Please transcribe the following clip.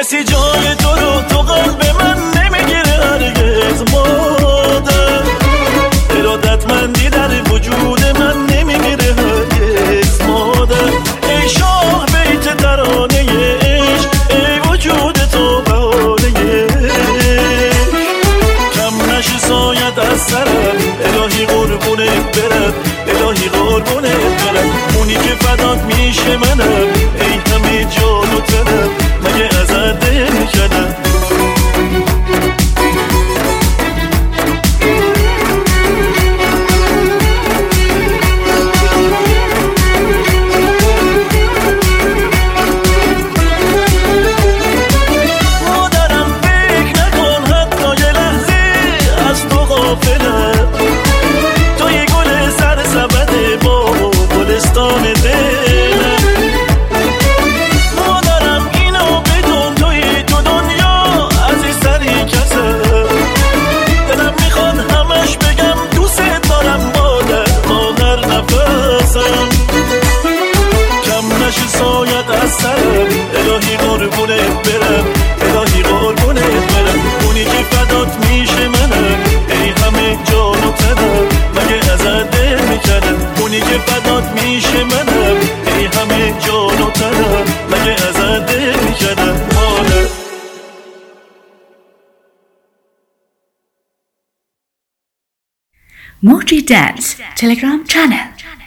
کسی جای تو رو تو قلب من نمیگیره هرگز مادر، ارادتمندی در وجود من نمیگیره هرگز مادر. ای شاه بیت ترانه عشق، ای وجود تو بهانه کم نشی سایت از سرم، الهی قربونت برم، الهی قربونت برم. اونی که فدات میشه منم، ای همه جان و تنم، مگه ازت دل میکنم. الهی قربونت برم، الهی قربونت برم. اونی که فدات میشه منم، ای همه جان و تنم، مگه ازت دل میکنم. اونی که فدات میشه منم، ای همه جان و تنم، مگه ازت دل میکنم. Moji Dance Telegram channel.